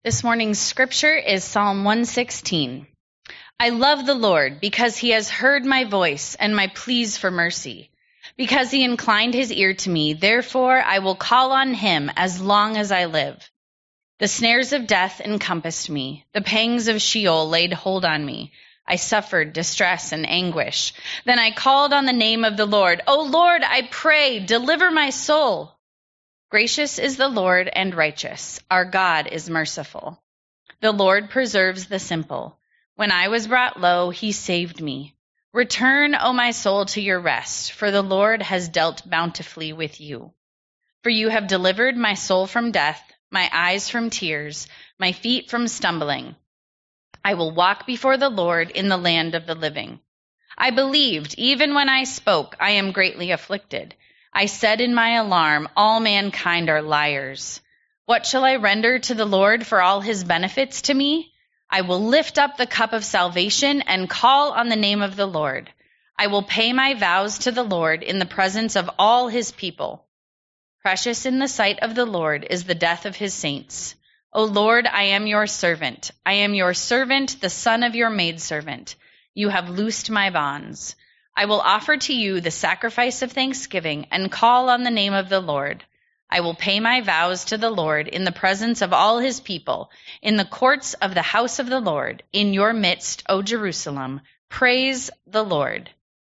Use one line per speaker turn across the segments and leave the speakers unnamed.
This morning's scripture is Psalm 116. I love the Lord because he has heard my voice and my pleas for mercy. Because he inclined his ear to me, therefore I will call on him as long as I live. The snares of death encompassed me. The pangs of Sheol laid hold on me. I suffered distress and anguish. Then I called on the name of the Lord. O Lord, I pray, deliver my soul. Gracious is the Lord and righteous. Our God is merciful. The Lord preserves the simple. When I was brought low, he saved me. Return, O my soul, to your rest, for the Lord has dealt bountifully with you. For you have delivered my soul from death, my eyes from tears, my feet from stumbling. I will walk before the Lord in the land of the living. I believed, even when I spoke, I am greatly afflicted. I said in my alarm, all mankind are liars. What shall I render to the Lord for all his benefits to me? I will lift up the cup of salvation and call on the name of the Lord. I will pay my vows to the Lord in the presence of all his people. Precious in the sight of the Lord is the death of his saints. O Lord, I am your servant. I am your servant, the son of your maidservant. You have loosed my bonds. I will offer to you the sacrifice of thanksgiving and call on the name of the Lord. I will pay my vows to the Lord in the presence of all his people, in the courts of the house of the Lord, in your midst, O Jerusalem. Praise the Lord.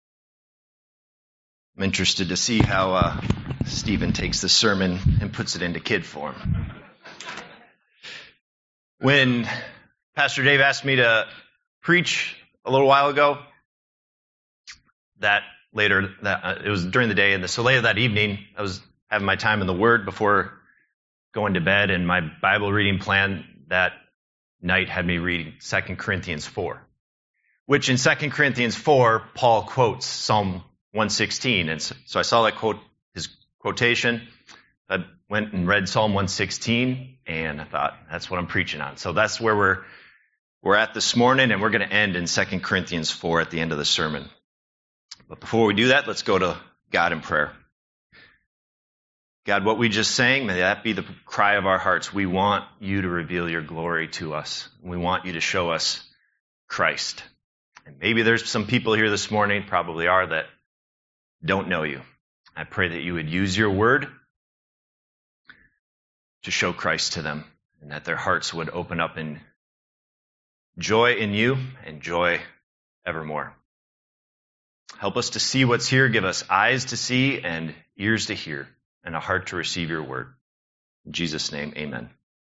I'm interested to see how Stephen takes the sermon and puts it into kid form. When Pastor Dave asked me to preach a little while ago, it was during the day, and so later that evening, I was having my time in the Word before going to bed, and my Bible reading plan that night had me reading 2 Corinthians 4, which in 2 Corinthians 4, Paul quotes Psalm 116, and so I saw that quote, his quotation. I went and read Psalm 116, and I thought, that's what I'm preaching on. So that's where we're at this morning, and we're going to end in 2 Corinthians 4 at the end of the sermon. But before we do that, let's go to God in prayer. God, what we just sang, may that be the cry of our hearts. We want you to reveal your glory to us. We want you to show us Christ. And maybe there's some people here this morning, probably are, that don't know you. I pray that you would use your word to show Christ to them, and that their hearts would open up in joy in you and joy evermore. Help us to see what's here. Give us eyes to see and ears to hear and a heart to receive your word. In Jesus' name, amen.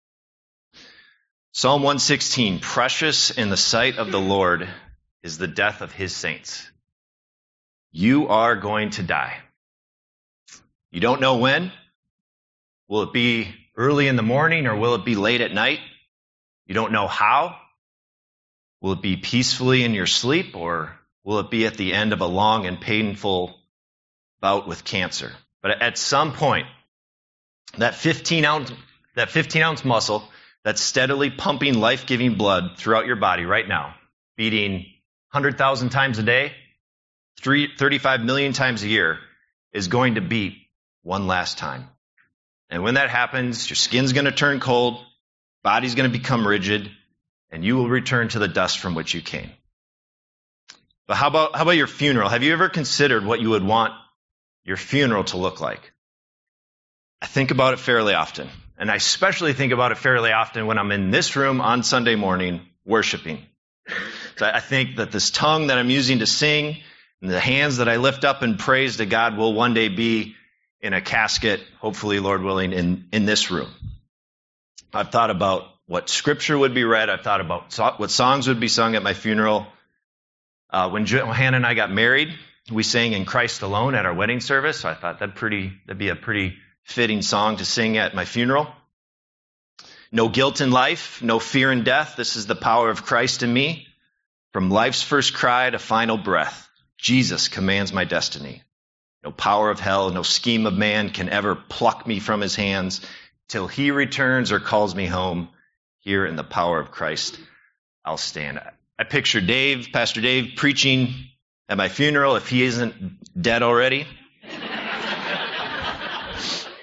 Psalm 116, precious in the sight of the Lord is the death of his saints. You are going to die. You don't know when. Will it be early in the morning or will it be late at night? You don't know how. Will it be peacefully in your sleep or will it be at the end of a long and painful bout with cancer? But at some point, that 15-ounce muscle that's steadily pumping life-giving blood throughout your body right now, beating 100,000 times a day, 35 million times a year, is going to beat one last time. And when that happens, your skin's going to turn cold, body's going to become rigid, and you will return to the dust from which you came. But how about your funeral? Have you ever considered what you would want your funeral to look like? I think about it fairly often. And I especially think about it fairly often when I'm in this room on Sunday morning worshiping. So I think that this tongue that I'm using to sing and the hands that I lift up in praise to God will one day be in a casket, hopefully, Lord willing, in this room. I've thought about what scripture would be read. I've thought about what songs would be sung at my funeral. When Hannah and I got married, we sang In Christ Alone at our wedding service. So I thought that'd be a pretty fitting song to sing at my funeral. No guilt in life, no fear in death. This is the power of Christ in me. From life's first cry to final breath, Jesus commands my destiny. No power of hell, no scheme of man can ever pluck me from his hands till he returns or calls me home. Here in the power of Christ, I'll stand. I picture Pastor Dave, preaching at my funeral if he isn't dead already.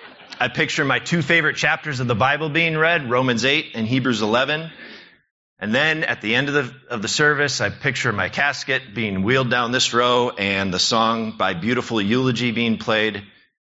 I picture my two favorite chapters of the Bible being read, Romans 8 and Hebrews 11. And then at the end of the service, I picture my casket being wheeled down this row and the song by Beautiful Eulogy being played.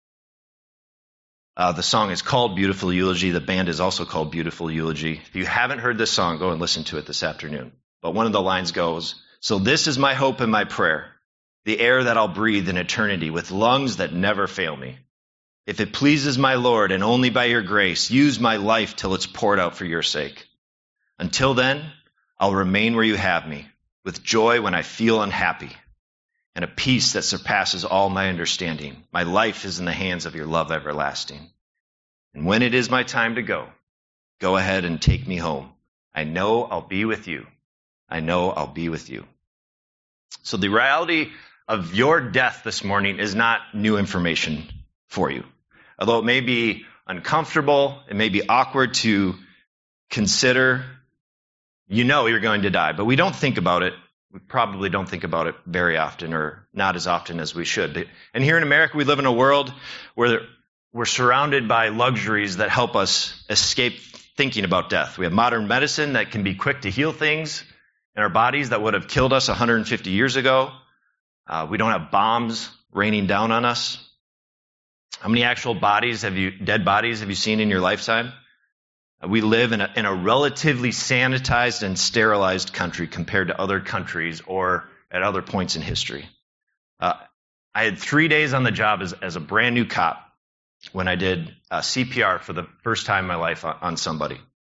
The song is called Beautiful Eulogy. The band is also called Beautiful Eulogy. If you haven't heard this song, go and listen to it this afternoon. But one of the lines goes, "So this is my hope and my prayer, the air that I'll breathe in eternity with lungs that never fail me. If it pleases my Lord, and only by your grace, use my life till it's poured out for your sake. Until then, I'll remain where you have me, with joy when I feel unhappy, and a peace that surpasses all my understanding. My life is in the hands of your love everlasting. And when it is my time to go ahead and take me home. I know I'll be with you. I know I'll be with you." So the reality of your death this morning is not new information for you. Although it may be uncomfortable, it may be awkward to consider, you know you're going to die, but we don't think about it. We probably don't think about it very often, or not as often as we should. And here in America, we live in a world where we're surrounded by luxuries that help us escape thinking about death. We have modern medicine that can be quick to heal things in our bodies that would have killed us 150 years ago. We don't have bombs raining down on us. How many actual dead bodies have you seen in your lifetime? We live in a relatively sanitized and sterilized country compared to other countries or at other points in history. I had 3 days on the job as a brand new cop when I did CPR for the first time in my life on somebody.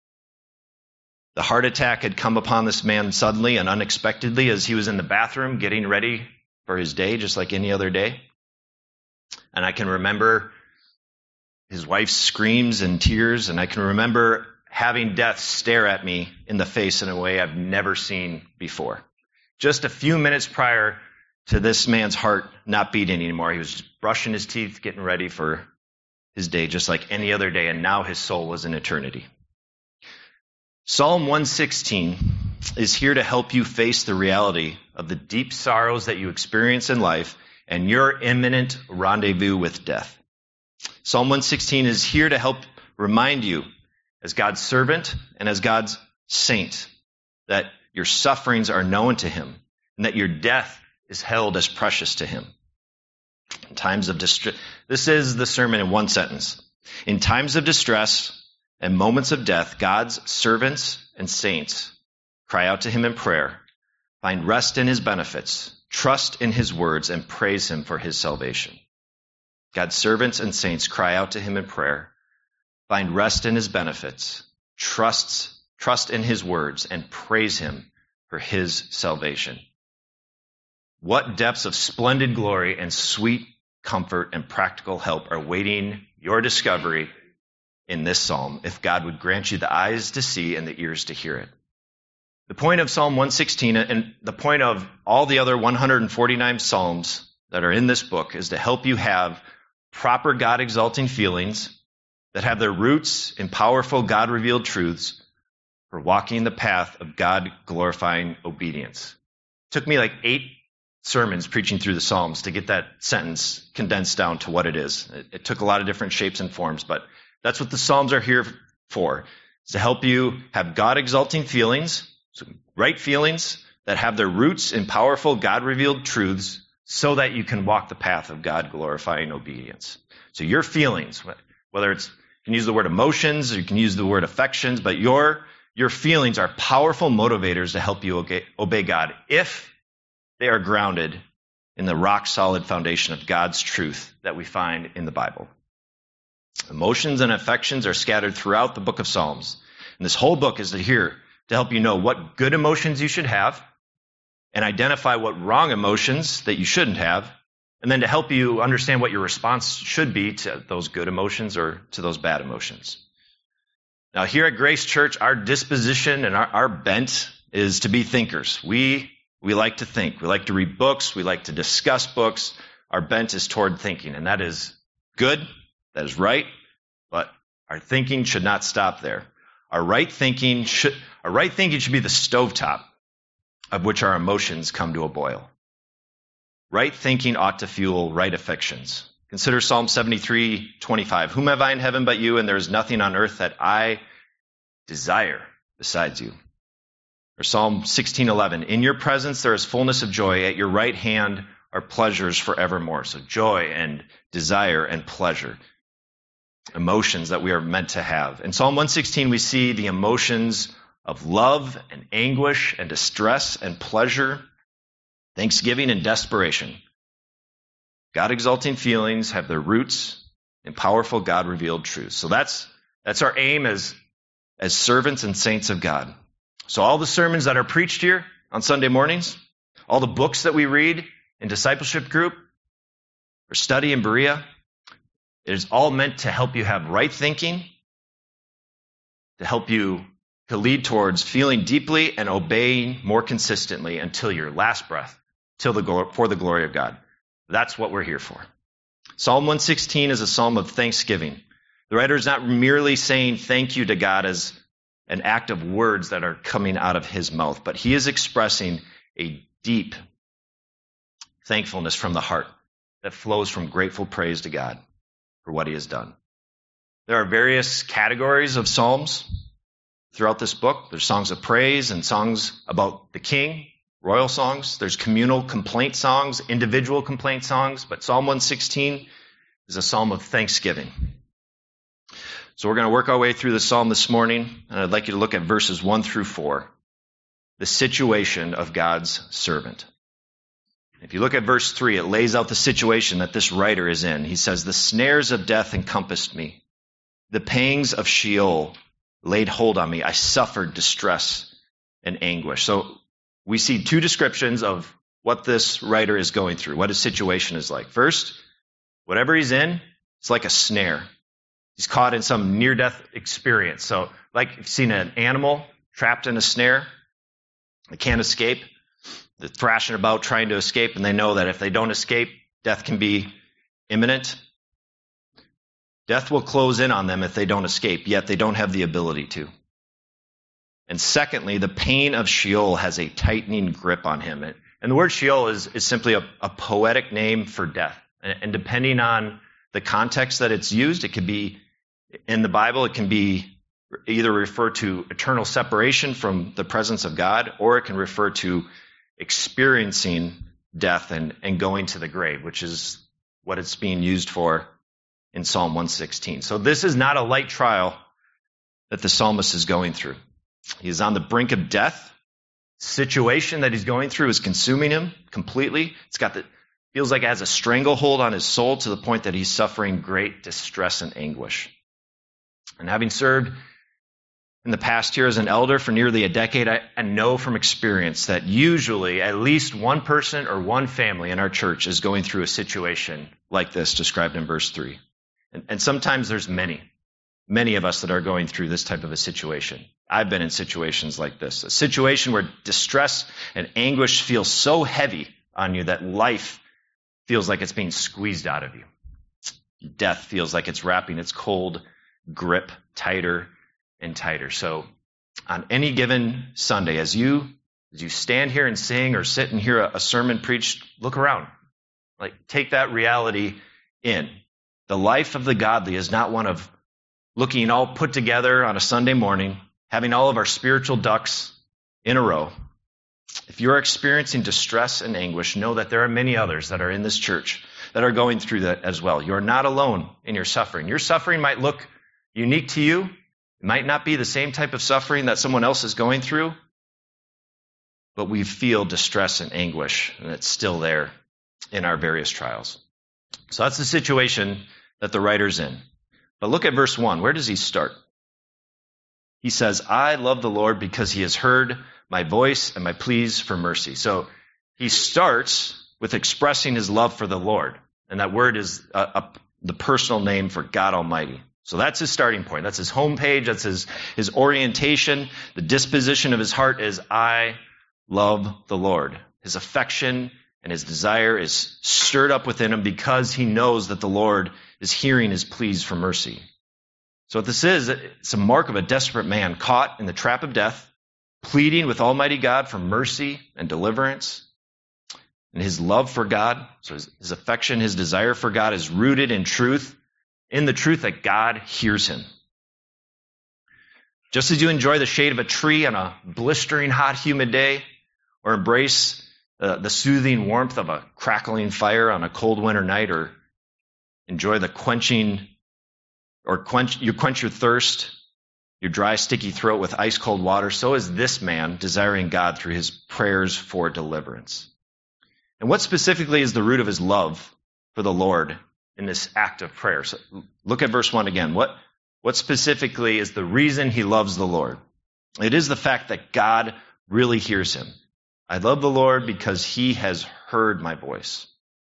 The heart attack had come upon this man suddenly and unexpectedly as he was in the bathroom getting ready for his day, just like any other day. And I can remember his wife's screams and tears, and I can remember having death stare at me in the face in a way I've never seen before. Just a few minutes prior to this man's heart not beating anymore, he was just brushing his teeth, getting ready for his day, just like any other day, and now his soul was in eternity. Psalm 116 is here to help you face the reality of the deep sorrows that you experience in life and your imminent rendezvous with death. Psalm 116 is here to help remind you, as God's servant and as God's saint, that your sufferings are known to him and that your death is held as precious to him. In times of distress, this is the sermon in one sentence. In times of distress and moments of death, God's servants and saints cry out to him in prayer, find rest in his benefits, trust in his words, and praise him for his salvation. God's servants and saints cry out to him in prayer, find rest in his benefits, trust in his words, and praise him for his salvation. What depths of splendid glory and sweet comfort and practical help are waiting your discovery in this psalm, if God would grant you the eyes to see and the ears to hear it. The point of Psalm 116 and the point of all the other 149 psalms that are in this book is to help you have proper God-exalting feelings that have their roots in powerful God-revealed truths for walking the path of God-glorifying obedience. It took me like 8 sermons preaching through the Psalms to get that sentence condensed down to what it is. It took a lot of different shapes and forms, but that's what the Psalms are here for, is to help you have God-exalting feelings, so right feelings that have their roots in powerful God-revealed truths so that you can walk the path of God-glorifying obedience. So your feelings, whether it's, you can use the word emotions, or you can use the word affections, but your feelings are powerful motivators to help you obey God if they are grounded in the rock-solid foundation of God's truth that we find in the Bible. Emotions and affections are scattered throughout the book of Psalms. And this whole book is here to help you know what good emotions you should have and identify what wrong emotions that you shouldn't have, and then to help you understand what your response should be to those good emotions or to those bad emotions. Now, here at Grace Church, our disposition and our bent is to be thinkers. We like to think. We like to read books. We like to discuss books. Our bent is toward thinking, and that is good. That is right, but our thinking should not stop there. Our right thinking should be the stovetop of which our emotions come to a boil. Right thinking ought to fuel right affections, Consider Psalm 73:25. Whom have I in heaven but you, and there is nothing on earth that I desire besides you. Or Psalm 16:11. In your presence there is fullness of joy. At your right hand are pleasures forevermore. So joy and desire and pleasure. Emotions that we are meant to have. In Psalm 116 we see the emotions of love and anguish and distress and pleasure, thanksgiving and desperation. God-exalting feelings have their roots in powerful God-revealed truths. So that's our aim as servants and saints of God. So all the sermons that are preached here on Sunday mornings, all the books that we read in discipleship group or study in Berea, it is all meant to help you have right thinking, to help you to lead towards feeling deeply and obeying more consistently until your last breath, for the glory of God. That's what we're here for. Psalm 116 is a psalm of thanksgiving. The writer is not merely saying thank you to God as an act of words that are coming out of his mouth, but he is expressing a deep thankfulness from the heart that flows from grateful praise to God for what he has done. There are various categories of psalms throughout this book. There's songs of praise and songs about the king, royal songs. There's communal complaint songs, individual complaint songs, but Psalm 116 is a psalm of thanksgiving. So we're going to work our way through the psalm this morning, and I'd like you to look at verses 1 through 4, the situation of God's servant. If you look at verse 3, it lays out the situation that this writer is in. He says, the snares of death encompassed me. The pangs of Sheol laid hold on me. I suffered distress and anguish. So we see two descriptions of what this writer is going through, what his situation is like. First, whatever he's in, it's like a snare. He's caught in some near-death experience. So like you've seen an animal trapped in a snare. They can't escape. They're thrashing about trying to escape, and they know that if they don't escape, death can be imminent. Death will close in on them if they don't escape, yet they don't have the ability to. And secondly, the pain of Sheol has a tightening grip on him. And the word Sheol is simply a poetic name for death. And depending on the context that it's used, it could be, in the Bible, it can be either refer to eternal separation from the presence of God, or it can refer to experiencing death and going to the grave, which is what it's being used for in Psalm 116. So this is not a light trial that the psalmist is going through. He is on the brink of death. The situation that he's going through is consuming him completely. Feels like it has a stranglehold on his soul to the point that he's suffering great distress and anguish. And having served in the past year as an elder for nearly a decade, I know from experience that usually at least one person or one family in our church is going through a situation like this described in verse 3. And sometimes there's many of us that are going through this type of a situation. I've been in situations like this, a situation where distress and anguish feel so heavy on you that life feels like it's being squeezed out of you. Death feels like it's wrapping its cold grip tighter and tighter. So on any given Sunday, as you stand here and sing or sit and hear a sermon preached, look around. Take that reality in. The life of the godly is not one of looking all put together on a Sunday morning, having all of our spiritual ducks in a row. If you're experiencing distress and anguish, know that there are many others that are in this church that are going through that as well. You're not alone in your suffering. Your suffering might look unique to you. It might not be the same type of suffering that someone else is going through, but we feel distress and anguish, and it's still there in our various trials. So that's the situation that the writer's in. But look at verse 1. Where does he start? He says, I love the Lord because he has heard my voice and my pleas for mercy. So he starts with expressing his love for the Lord. And that word is the personal name for God Almighty. So that's his starting point. That's his homepage. That's his orientation. The disposition of his heart is, I love the Lord. His affection and his desire is stirred up within him because he knows that the Lord is hearing his pleas for mercy. So what this is, it's a mark of a desperate man caught in the trap of death, pleading with Almighty God for mercy and deliverance. And his love for God, so his affection, his desire for God is rooted in truth, in the truth that God hears him. Just as you enjoy the shade of a tree on a blistering, hot, humid day, or embrace the soothing warmth of a crackling fire on a cold winter night, or enjoy the quench your thirst, your dry, sticky throat with ice-cold water, so is this man desiring God through his prayers for deliverance. And what specifically is the root of his love for the Lord in this act of prayer? So look at verse 1 again. What specifically is the reason he loves the Lord? It is the fact that God really hears him. I love the Lord because he has heard my voice.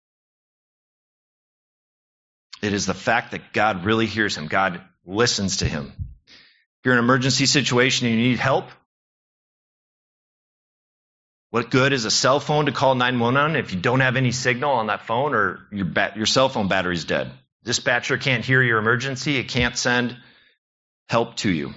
It is the fact that God really hears him. God listens to him. If you're in an emergency situation and you need help, what good is a cell phone to call 911 if you don't have any signal on that phone, or your cell phone battery's dead? Dispatcher can't hear your emergency. It can't send help to you.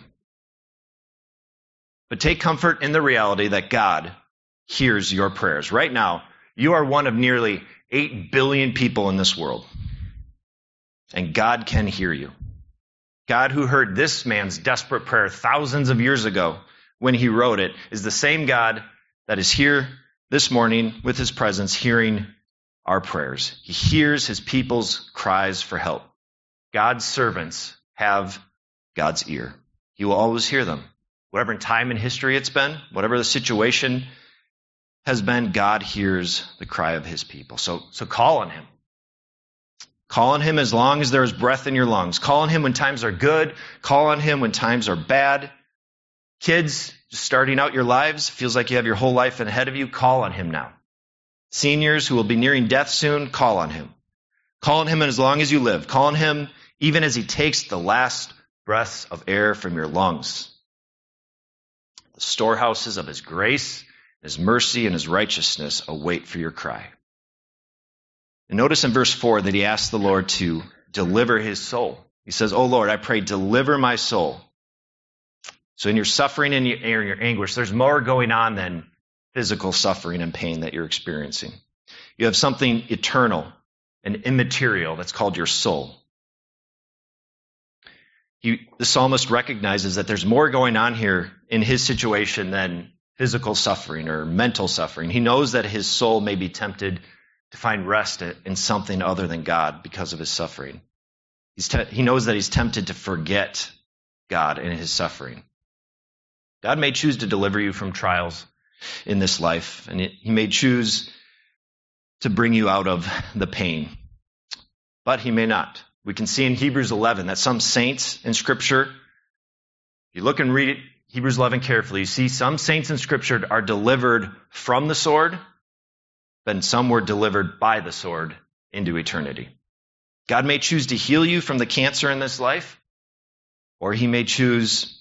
But take comfort in the reality that God hears your prayers. Right now, you are one of nearly 8 billion people in this world. And God can hear you. God, who heard this man's desperate prayer thousands of years ago when he wrote it, is the same God that is here this morning with his presence, hearing our prayers. He hears his people's cries for help. God's servants have God's ear. He will always hear them. Whatever time in history it's been, whatever the situation has been, God hears the cry of his people. So call on him. Call on him as long as there is breath in your lungs. Call on him when times are good. Call on him when times are bad. Kids, just starting out your lives, feels like you have your whole life ahead of you. Call on him now. Seniors who will be nearing death soon, call on him. Call on him as long as you live. Call on him even as he takes the last breaths of air from your lungs. The storehouses of his grace, his mercy, and his righteousness await for your cry. And notice in verse 4 that he asks the Lord to deliver his soul. He says, "Oh Lord, I pray, deliver my soul." So in your suffering and your anguish, there's more going on than physical suffering and pain that you're experiencing. You have something eternal and immaterial that's called your soul. The psalmist recognizes that there's more going on here in his situation than physical suffering or mental suffering. He knows that his soul may be tempted to find rest in something other than God because of his suffering. He knows that he's tempted to forget God in his suffering. God may choose to deliver you from trials in this life, and he may choose to bring you out of the pain, but he may not. We can see in Hebrews 11 that some saints in Scripture, if you look and read Hebrews 11 carefully, you see some saints in Scripture are delivered from the sword, but some were delivered by the sword into eternity. God may choose to heal you from the cancer in this life, or he may choose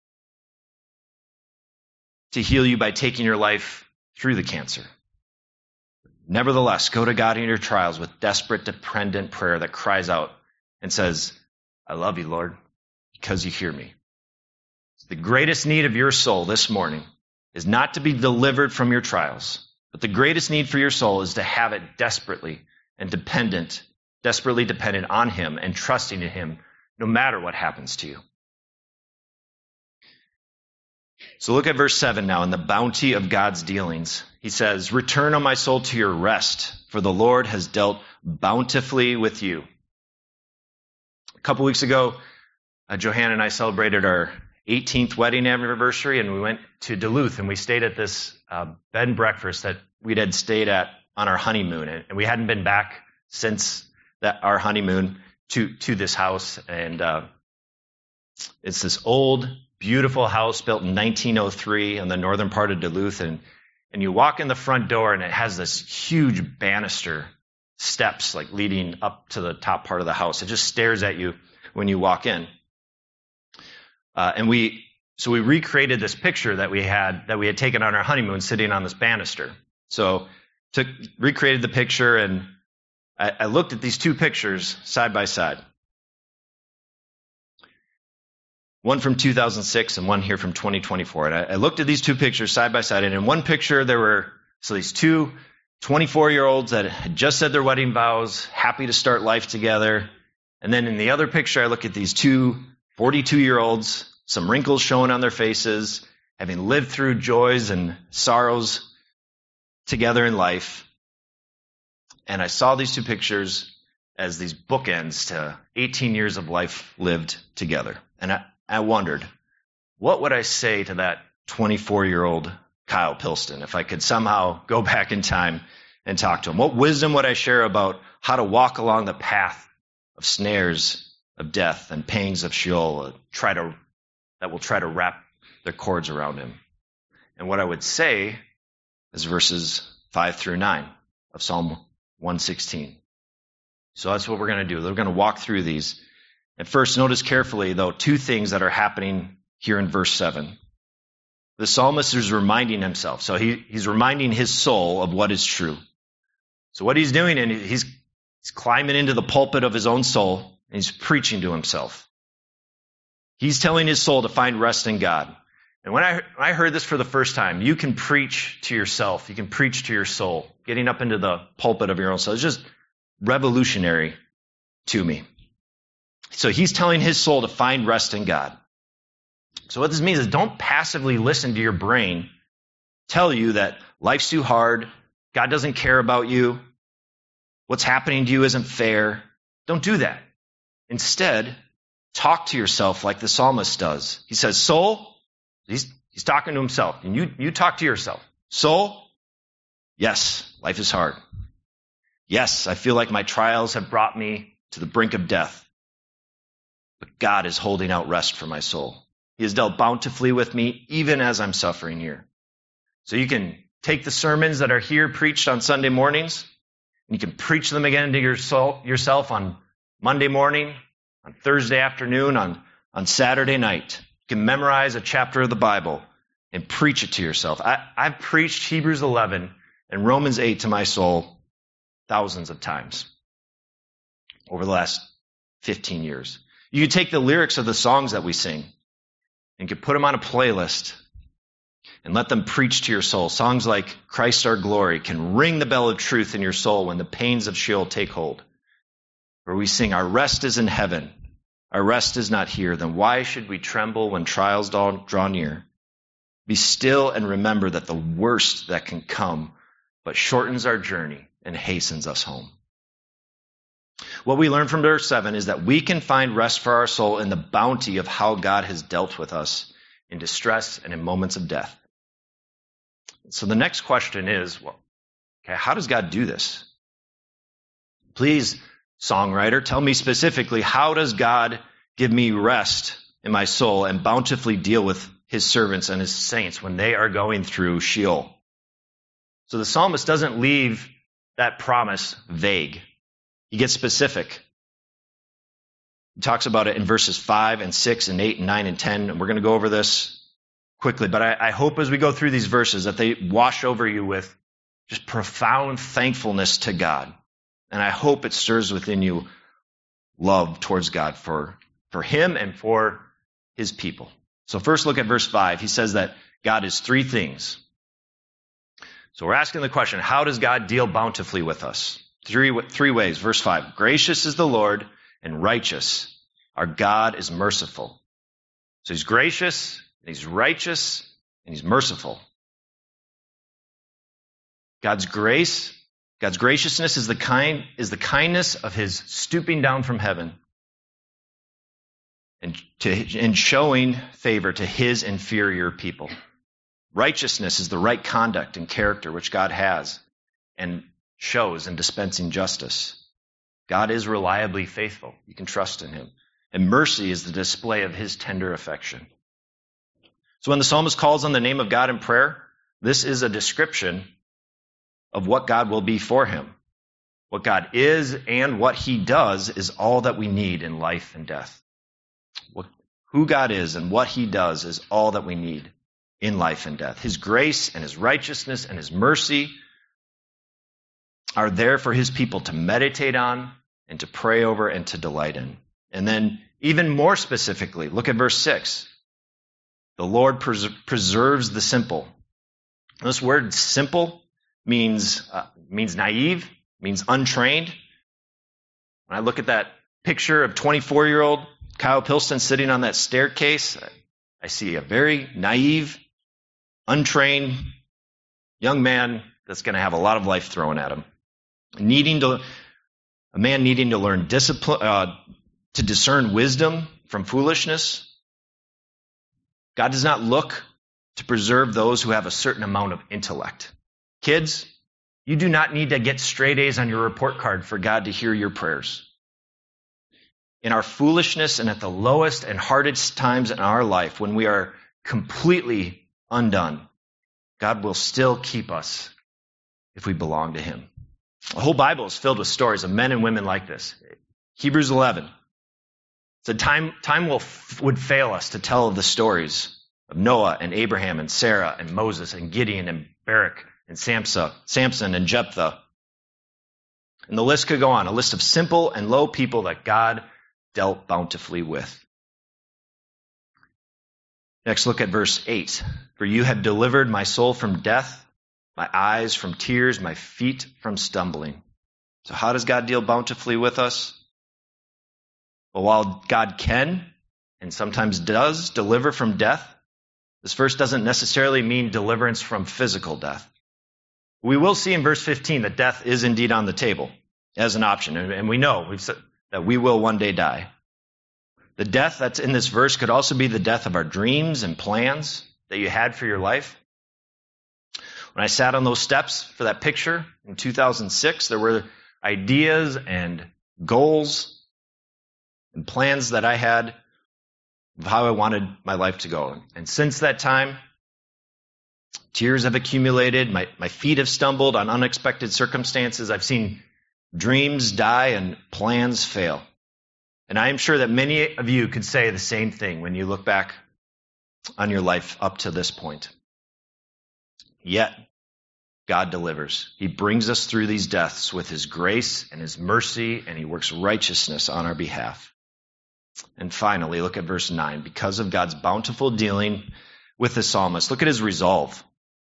to heal you by taking your life through the cancer. Nevertheless, go to God in your trials with desperate, dependent prayer that cries out and says, "I love you, Lord, because you hear me." The greatest need of your soul this morning is not to be delivered from your trials, but the greatest need for your soul is to have it desperately dependent on him and trusting in him no matter what happens to you. So look at verse 7 now, in the bounty of God's dealings. He says, "Return, O my soul, to your rest, for the Lord has dealt bountifully with you." A couple weeks ago, Johanna and I celebrated our 18th wedding anniversary, and we went to Duluth, and we stayed at this bed and breakfast that we had stayed at on our honeymoon, and we hadn't been back since our honeymoon to this house, and it's this old, beautiful house built in 1903 in the northern part of Duluth, and you walk in the front door, and it has this huge banister steps like leading up to the top part of the house. It just stares at you when you walk in. And we recreated this picture that we had taken on our honeymoon, sitting on this banister. So recreated the picture, and I looked at these two pictures side by side. One from 2006 and one here from 2024. And I looked at these two pictures side by side, and in one picture there were these two 24-year-olds that had just said their wedding vows, happy to start life together. And then in the other picture, I look at these two 42-year-olds, some wrinkles showing on their faces, having lived through joys and sorrows together in life. And I saw these two pictures as these bookends to 18 years of life lived together. And I wondered, what would I say to that 24-year-old Kyle Pilston if I could somehow go back in time and talk to him? What wisdom would I share about how to walk along the path of snares of death and pangs of Sheol that will try to wrap their cords around him? And what I would say is verses 5 through 9 of Psalm 116. So that's what we're going to do. We're going to walk through these. And first, notice carefully, though, two things that are happening here in verse 7. The psalmist is reminding himself. So he's reminding his soul of what is true. So what he's doing, and he's climbing into the pulpit of his own soul, and he's preaching to himself. He's telling his soul to find rest in God. And when I heard this for the first time, you can preach to yourself. You can preach to your soul, getting up into the pulpit of your own soul. It's just revolutionary to me. So he's telling his soul to find rest in God. So what this means is don't passively listen to your brain tell you that life's too hard, God doesn't care about you, what's happening to you isn't fair. Don't do that. Instead, talk to yourself like the psalmist does. He says, soul, he's talking to himself, and you talk to yourself. Soul, yes, life is hard. Yes, I feel like my trials have brought me to the brink of death. But God is holding out rest for my soul. He has dealt bountifully with me, even as I'm suffering here. So you can take the sermons that are here preached on Sunday mornings, and you can preach them again to yourself on Monday morning, on Thursday afternoon, on Saturday night. You can memorize a chapter of the Bible and preach it to yourself. I've preached Hebrews 11 and Romans 8 to my soul thousands of times over the last 15 years. You can take the lyrics of the songs that we sing and you can put them on a playlist and let them preach to your soul. Songs like Christ Our Glory can ring the bell of truth in your soul when the pains of Sheol take hold. Where we sing, our rest is in heaven, our rest is not here. Then why should we tremble when trials draw near? Be still and remember that the worst that can come but shortens our journey and hastens us home. What we learn from verse 7 is that we can find rest for our soul in the bounty of how God has dealt with us in distress and in moments of death. So the next question is, how does God do this? Please, songwriter, tell me specifically, how does God give me rest in my soul and bountifully deal with his servants and his saints when they are going through Sheol? So the psalmist doesn't leave that promise vague. He gets specific. He talks about it in verses 5 and 6 and 8 and 9 and 10, and we're going to go over this quickly. But I hope as we go through these verses that they wash over you with just profound thankfulness to God. And I hope it stirs within you love towards God for him and for his people. So first look at verse 5. He says that God is three things. So we're asking the question, how does God deal bountifully with us? Three ways. Verse 5, gracious is the Lord and righteous. Our God is merciful. So he's gracious, and he's righteous, and he's merciful. God's graciousness is the kindness of his stooping down from heaven and showing favor to his inferior people. Righteousness is the right conduct and character which God has and shows in dispensing justice. God is reliably faithful. You can trust in him. And mercy is the display of his tender affection. So when the psalmist calls on the name of God in prayer, this is a description of what God will be for him. What God is and what he does is all that we need in life and death. Who God is and what he does is all that we need in life and death. His grace and his righteousness and his mercy are there for his people to meditate on and to pray over and to delight in. And then even more specifically, look at verse 6. The Lord preserves the simple. This word simple means naive, means untrained. When I look at that picture of 24-year-old Kyle Pilston sitting on that staircase, I see a very naive, untrained young man that's going to have a lot of life thrown at him. A man needing to learn discipline, to discern wisdom from foolishness. God does not look to preserve those who have a certain amount of intellect. Kids, you do not need to get straight A's on your report card for God to hear your prayers. In our foolishness and at the lowest and hardest times in our life, when we are completely undone, God will still keep us if we belong to Him. The whole Bible is filled with stories of men and women like this. Hebrews 11. So time would fail us to tell of the stories of Noah and Abraham and Sarah and Moses and Gideon and Barak and Samson and Jephthah. And the list could go on, a list of simple and low people that God dealt bountifully with. Next, look at verse 8. For you have delivered my soul from death, my eyes from tears, my feet from stumbling. So how does God deal bountifully with us? Well, while God can, and sometimes does, deliver from death, this verse doesn't necessarily mean deliverance from physical death. We will see in verse 15 that death is indeed on the table as an option. And we know, we've said that we will one day die. The death that's in this verse could also be the death of our dreams and plans that you had for your life. When I sat on those steps for that picture in 2006, there were ideas and goals and plans that I had of how I wanted my life to go. And since that time, tears have accumulated. My feet have stumbled on unexpected circumstances. I've seen dreams die and plans fail. And I am sure that many of you could say the same thing when you look back on your life up to this point. Yet, God delivers. He brings us through these deaths with His grace and His mercy, and He works righteousness on our behalf. And finally, look at verse 9. Because of God's bountiful dealing with the psalmist, look at his resolve.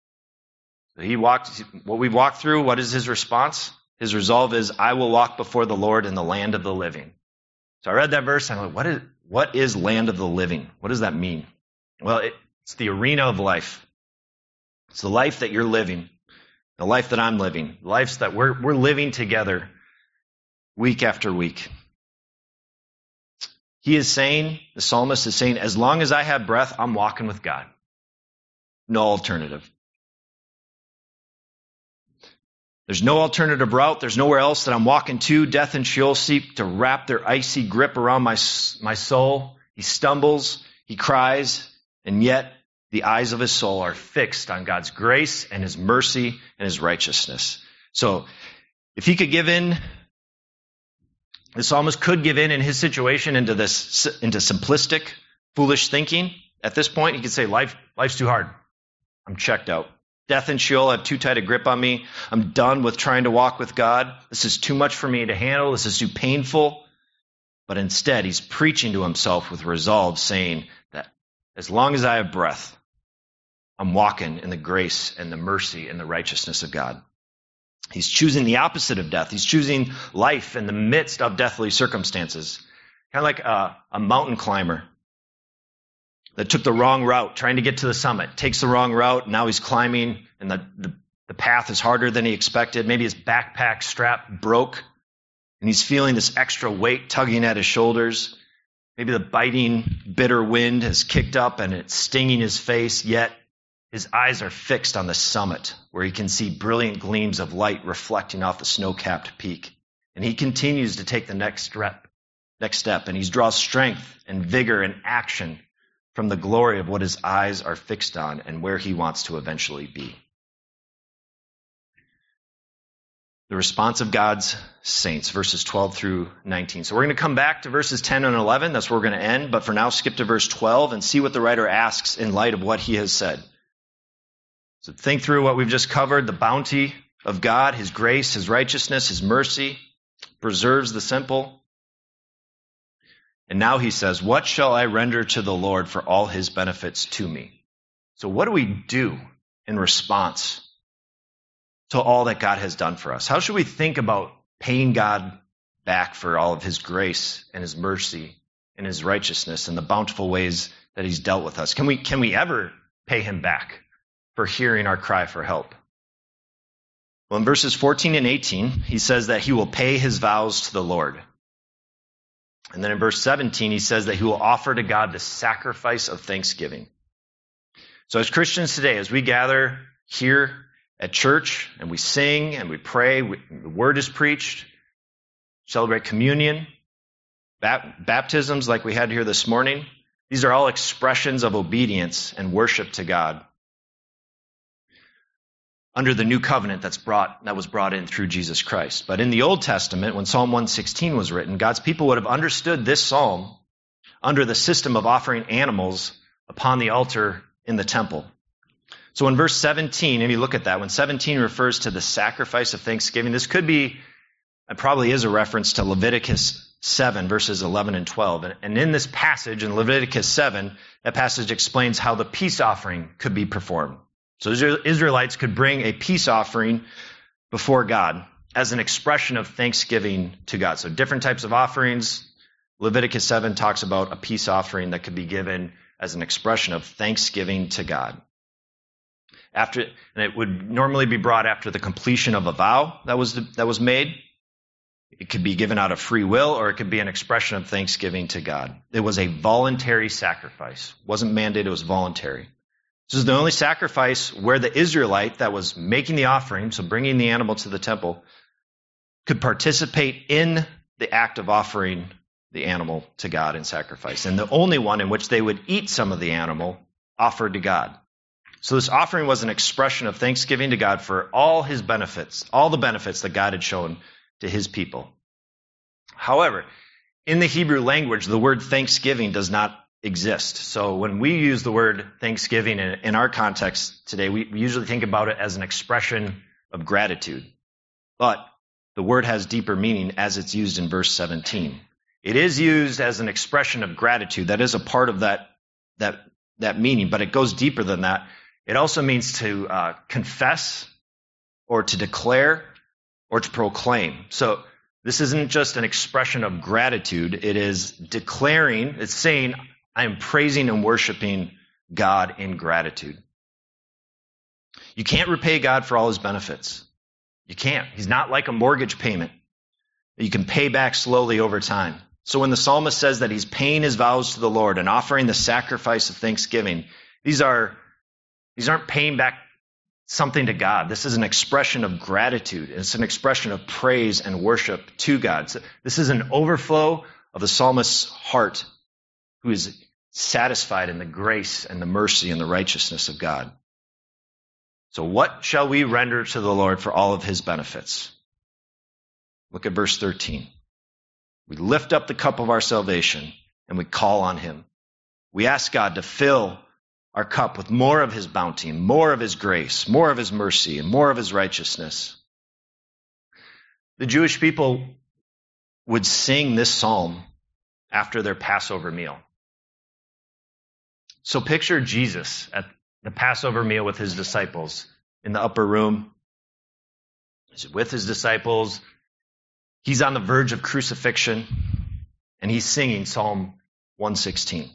What we've walked through, what is his response? His resolve is, I will walk before the Lord in the land of the living. So I read that verse, and I'm like, what is land of the living? What does that mean? Well, it's the arena of life. It's the life that you're living, the life that I'm living, the lives that we're living together week after week. He is saying, the psalmist is saying, as long as I have breath, I'm walking with God. No alternative. There's no alternative route. There's nowhere else that I'm walking to. Death and Sheol seek to wrap their icy grip around my soul. He stumbles, he cries, and yet the eyes of his soul are fixed on God's grace and His mercy and His righteousness. So if he could give in, the psalmist could give in his situation into simplistic, foolish thinking. At this point, he could say, life's too hard. I'm checked out. Death and Sheol have too tight a grip on me. I'm done with trying to walk with God. This is too much for me to handle. This is too painful. But instead, he's preaching to himself with resolve, saying that as long as I have breath, I'm walking in the grace and the mercy and the righteousness of God. He's choosing the opposite of death. He's choosing life in the midst of deathly circumstances. Kind of like a mountain climber that took the wrong route, trying to get to the summit, takes the wrong route, and now he's climbing, and the path is harder than he expected. Maybe his backpack strap broke, and he's feeling this extra weight tugging at his shoulders. Maybe the biting, bitter wind has kicked up, and it's stinging his face, yet his eyes are fixed on the summit, where he can see brilliant gleams of light reflecting off the snow-capped peak. And he continues to take the next step, and he draws strength and vigor and action from the glory of what his eyes are fixed on and where he wants to eventually be. The response of God's saints, verses 12 through 19. So we're going to come back to verses 10 and 11. That's where we're going to end. But for now, skip to verse 12 and see what the writer asks in light of what he has said. So think through what we've just covered, the bounty of God, His grace, His righteousness, His mercy, preserves the simple. And now he says, what shall I render to the Lord for all His benefits to me? So what do we do in response to all that God has done for us? How should we think about paying God back for all of his grace and his mercy and his righteousness and the bountiful ways that he's dealt with us? Can we ever pay him back for hearing our cry for help? Well, in verses 14 and 18, he says that he will pay his vows to the Lord. And then in verse 17, he says that he will offer to God the sacrifice of thanksgiving. So as Christians today, as we gather here at church and we sing and we pray, the word is preached, celebrate communion, baptisms like we had here this morning, these are all expressions of obedience and worship to God under the new covenant that was brought in through Jesus Christ. But in the Old Testament, when Psalm 116 was written, God's people would have understood this psalm under the system of offering animals upon the altar in the temple. So in verse 17, if you look at that, when 17 refers to the sacrifice of thanksgiving, this could be, and probably is a reference to Leviticus 7, verses 11 and 12. And in this passage, in Leviticus 7, that passage explains how the peace offering could be performed. So Israelites could bring a peace offering before God as an expression of thanksgiving to God. So different types of offerings. Leviticus 7 talks about a peace offering that could be given as an expression of thanksgiving to God. And it would normally be brought after the completion of a vow that was made. It could be given out of free will, or it could be an expression of thanksgiving to God. It was a voluntary sacrifice. It wasn't mandated, it was voluntary. This is the only sacrifice where the Israelite that was making the offering, so bringing the animal to the temple, could participate in the act of offering the animal to God in sacrifice. And the only one in which they would eat some of the animal offered to God. So this offering was an expression of thanksgiving to God for all his benefits, all the benefits that God had shown to his people. However, in the Hebrew language, the word thanksgiving does not exist. So when we use the word thanksgiving in our context today, we usually think about it as an expression of gratitude. But the word has deeper meaning as it's used in verse 17. It is used as an expression of gratitude. That is a part of that meaning, but it goes deeper than that. It also means to confess or to declare or to proclaim. So this isn't just an expression of gratitude. It is declaring, it's saying, I am praising and worshiping God in gratitude. You can't repay God for all his benefits. You can't. He's not like a mortgage payment that you can pay back slowly over time. So when the psalmist says that he's paying his vows to the Lord and offering the sacrifice of thanksgiving, these aren't paying back something to God. This is an expression of gratitude. It's an expression of praise and worship to God. So this is an overflow of the psalmist's heart, who is satisfied in the grace and the mercy and the righteousness of God. So what shall we render to the Lord for all of his benefits? Look at verse 13. We lift up the cup of our salvation and we call on him. We ask God to fill our cup with more of his bounty, more of his grace, more of his mercy, and more of his righteousness. The Jewish people would sing this psalm after their Passover meal. So picture Jesus at the Passover meal with his disciples in the upper room. He's with his disciples. He's on the verge of crucifixion, and he's singing Psalm 116.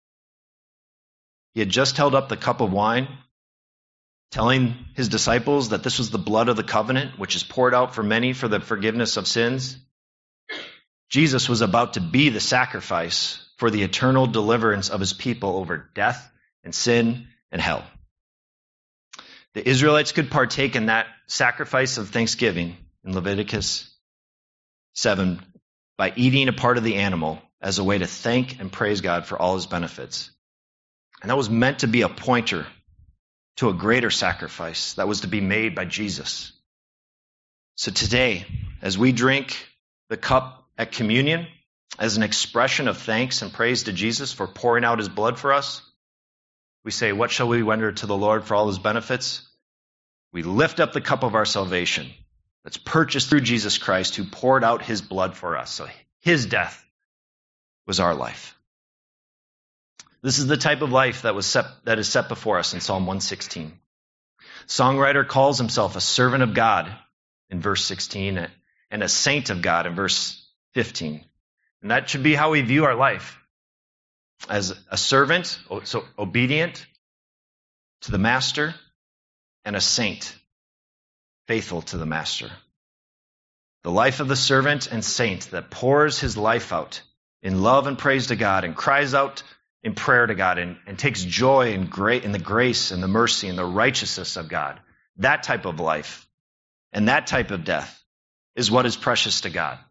He had just held up the cup of wine, telling his disciples that this was the blood of the covenant, which is poured out for many for the forgiveness of sins. Jesus was about to be the sacrifice for the eternal deliverance of his people over death and sin and hell. The Israelites could partake in that sacrifice of thanksgiving in Leviticus 7 by eating a part of the animal as a way to thank and praise God for all his benefits. And that was meant to be a pointer to a greater sacrifice that was to be made by Jesus. So today, as we drink the cup at communion as an expression of thanks and praise to Jesus for pouring out his blood for us, we say, what shall we render to the Lord for all his benefits? We lift up the cup of our salvation that's purchased through Jesus Christ, who poured out his blood for us. So his death was our life. This is the type of life that is set before us in Psalm 116. Songwriter calls himself a servant of God in verse 16 and a saint of God in verse 15. And that should be how we view our life. As a servant, so obedient to the master, and a saint, faithful to the master. The life of the servant and saint that pours his life out in love and praise to God and cries out in prayer to God and takes joy in the grace and the mercy and the righteousness of God. That type of life and that type of death is what is precious to God.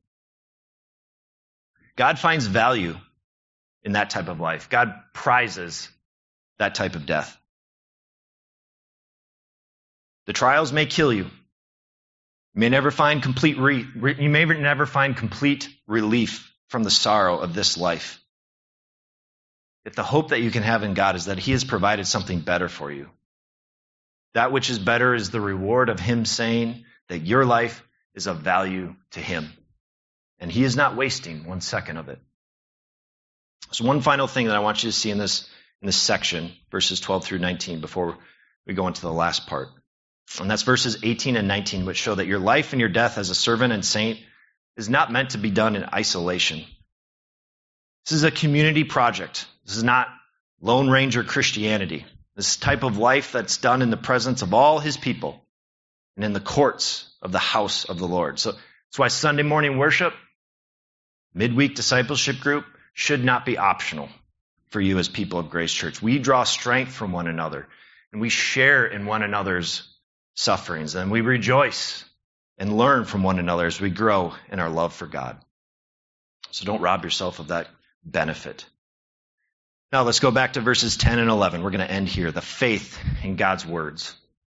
God finds value in that type of life. God prizes that type of death. The trials may kill you. You may never find complete relief from the sorrow of this life. Yet the hope that you can have in God is that He has provided something better for you. That which is better is the reward of Him saying that your life is of value to Him. And He is not wasting 1 second of it. So one final thing that I want you to see in this section, verses 12 through 19, before we go into the last part. And that's verses 18 and 19, which show that your life and your death as a servant and saint is not meant to be done in isolation. This is a community project. This is not Lone Ranger Christianity. This type of life that's done in the presence of all His people and in the courts of the house of the Lord. So that's why Sunday morning worship, midweek discipleship group, should not be optional for you as people of Grace Church. We draw strength from one another, and we share in one another's sufferings, and we rejoice and learn from one another as we grow in our love for God. So don't rob yourself of that benefit. Now let's go back to verses 10 and 11. We're going to end here, the faith in God's words.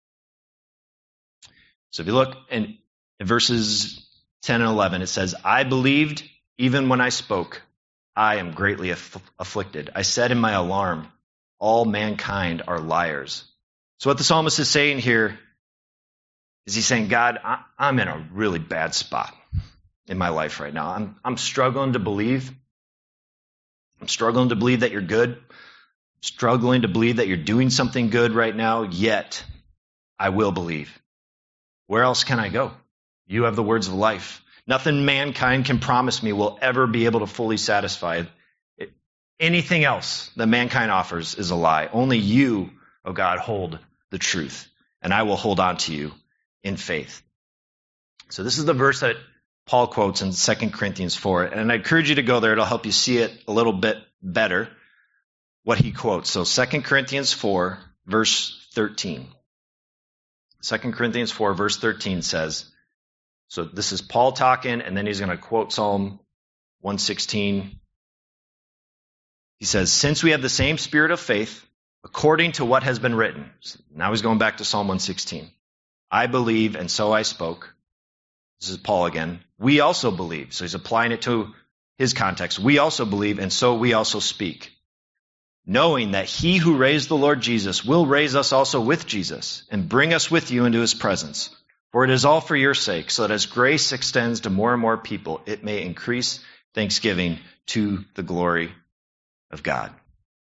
So if you look in verses 10 and 11, it says, I believed even when I spoke. I am greatly afflicted. I said in my alarm, all mankind are liars. So what the psalmist is saying here is he's saying, God, I'm in a really bad spot in my life right now. I'm struggling to believe. I'm struggling to believe that you're good. I'm struggling to believe that you're doing something good right now, yet I will believe. Where else can I go? You have the words of life. Nothing mankind can promise me will ever be able to fully satisfy. Anything else that mankind offers is a lie. Only you, oh God, hold the truth, and I will hold on to you in faith. So this is the verse that Paul quotes in 2 Corinthians 4, and I encourage you to go there. It'll help you see it a little bit better, what he quotes. So 2 Corinthians 4, verse 13. 2 Corinthians 4, verse 13 says, so this is Paul talking, and then he's going to quote Psalm 116. He says, since we have the same spirit of faith, according to what has been written. So now he's going back to Psalm 116. I believe, and so I spoke. This is Paul again. We also believe. So he's applying it to his context. We also believe, and so we also speak. Knowing that he who raised the Lord Jesus will raise us also with Jesus and bring us with you into his presence. For it is all for your sake, so that as grace extends to more and more people, it may increase thanksgiving to the glory of God.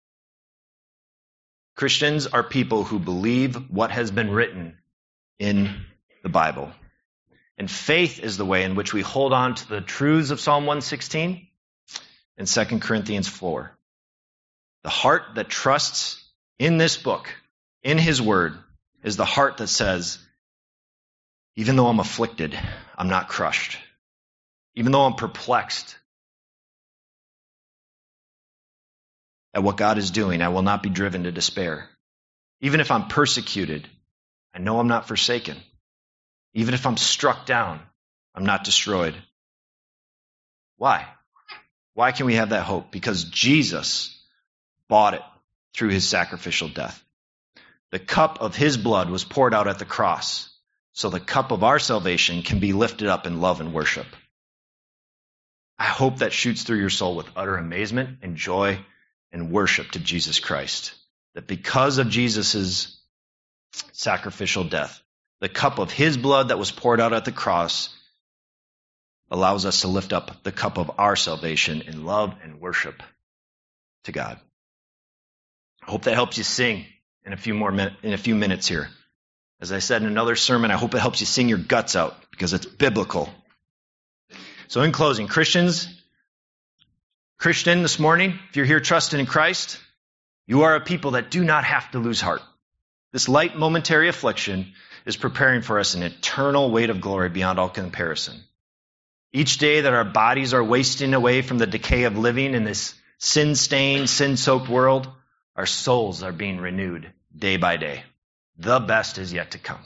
Christians are people who believe what has been written in the Bible. And faith is the way in which we hold on to the truths of Psalm 116 and 2 Corinthians 4. The heart that trusts in this book, in his word, is the heart that says, even though I'm afflicted, I'm not crushed. Even though I'm perplexed at what God is doing, I will not be driven to despair. Even if I'm persecuted, I know I'm not forsaken. Even if I'm struck down, I'm not destroyed. Why? Why can we have that hope? Because Jesus bought it through his sacrificial death. The cup of his blood was poured out at the cross, so the cup of our salvation can be lifted up in love and worship. I hope that shoots through your soul with utter amazement and joy and worship to Jesus Christ. That because of Jesus' sacrificial death, the cup of his blood that was poured out at the cross allows us to lift up the cup of our salvation in love and worship to God. I hope that helps you sing in a few minutes here. As I said in another sermon, I hope it helps you sing your guts out because it's biblical. So in closing, Christian this morning, if you're here trusting in Christ, you are a people that do not have to lose heart. This light momentary affliction is preparing for us an eternal weight of glory beyond all comparison. Each day that our bodies are wasting away from the decay of living in this sin-stained, sin-soaked world, our souls are being renewed day by day. The best is yet to come.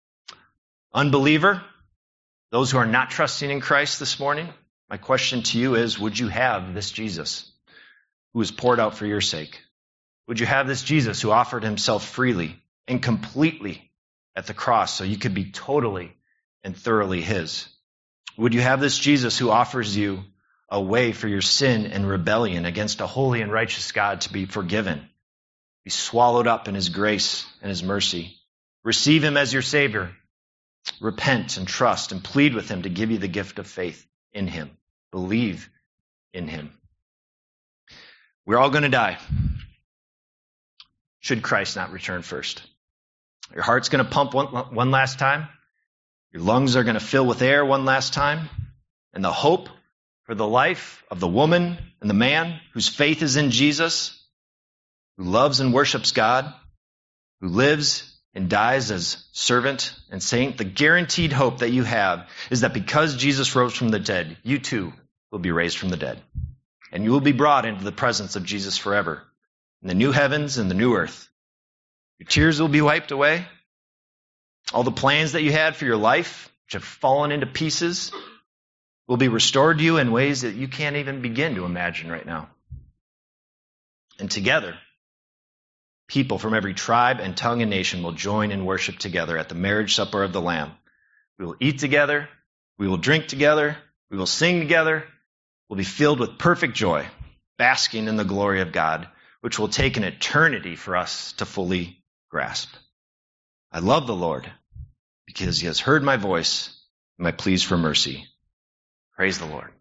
Unbeliever, those who are not trusting in Christ this morning, my question to you is, would you have this Jesus who was poured out for your sake? Would you have this Jesus who offered himself freely and completely at the cross so you could be totally and thoroughly his? Would you have this Jesus who offers you a way for your sin and rebellion against a holy and righteous God to be forgiven, be swallowed up in his grace and his mercy? Receive him as your Savior. Repent and trust and plead with him to give you the gift of faith in him. Believe in him. We're all going to die. Should Christ not return first? Your heart's going to pump one last time. Your lungs are going to fill with air one last time. And the hope for the life of the woman and the man whose faith is in Jesus, who loves and worships God, who lives and dies as servant and saint, the guaranteed hope that you have is that because Jesus rose from the dead, you too will be raised from the dead. And you will be brought into the presence of Jesus forever, in the new heavens and the new earth. Your tears will be wiped away. All the plans that you had for your life, which have fallen into pieces, will be restored to you in ways that you can't even begin to imagine right now. And together, people from every tribe and tongue and nation will join in worship together at the marriage supper of the Lamb. We will eat together. We will drink together. We will sing together. We'll be filled with perfect joy, basking in the glory of God, which will take an eternity for us to fully grasp. I love the Lord because he has heard my voice and my pleas for mercy. Praise the Lord.